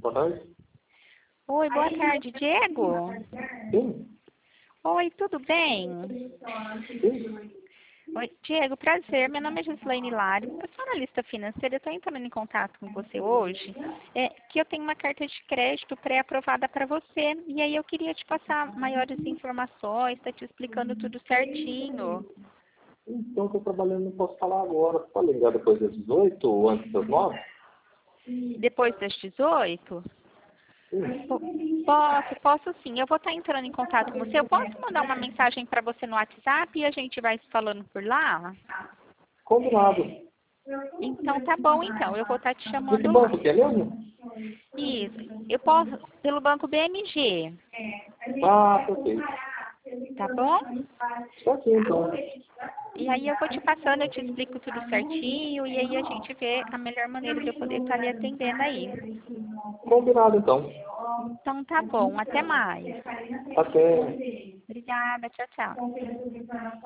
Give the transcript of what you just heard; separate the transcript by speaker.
Speaker 1: boa tarde.
Speaker 2: Oi, boa tarde, Diego.
Speaker 1: Sim,
Speaker 2: Oi, tudo bem?
Speaker 1: sim.
Speaker 2: Oi, Diego, prazer. Meu nome é Gislaine Hilário. Eu sou analista financeira. Eu estou entrando em contato com você hoje, que eu tenho uma carta de crédito pré-aprovada para você. E aí eu queria te passar maiores informações, tá te explicando tudo certinho.
Speaker 1: Então, estou trabalhando, não posso falar agora. Pode ligar depois das 18 ou antes das 9?
Speaker 2: Depois das 18?
Speaker 1: Sim.
Speaker 2: Posso sim. Eu vou estar entrando em contato com você. Eu posso mandar uma mensagem para você no WhatsApp e a gente vai se falando por lá?
Speaker 1: Combinado.
Speaker 2: Então tá bom, então. Eu vou estar te
Speaker 1: De que
Speaker 2: chamando lá.
Speaker 1: banco que é mesmo?
Speaker 2: Isso. Eu posso pelo banco BMG,
Speaker 1: Ah, perfeito.
Speaker 2: tá bom?
Speaker 1: Só aqui, então.
Speaker 2: E aí eu vou te passando, eu te explico tudo certinho e aí a gente vê a melhor maneira de eu poder estar lhe atendendo aí.
Speaker 1: Combinado, então.
Speaker 2: Então tá bom. Até mais.
Speaker 1: Até.
Speaker 2: Obrigada. Tchau, tchau.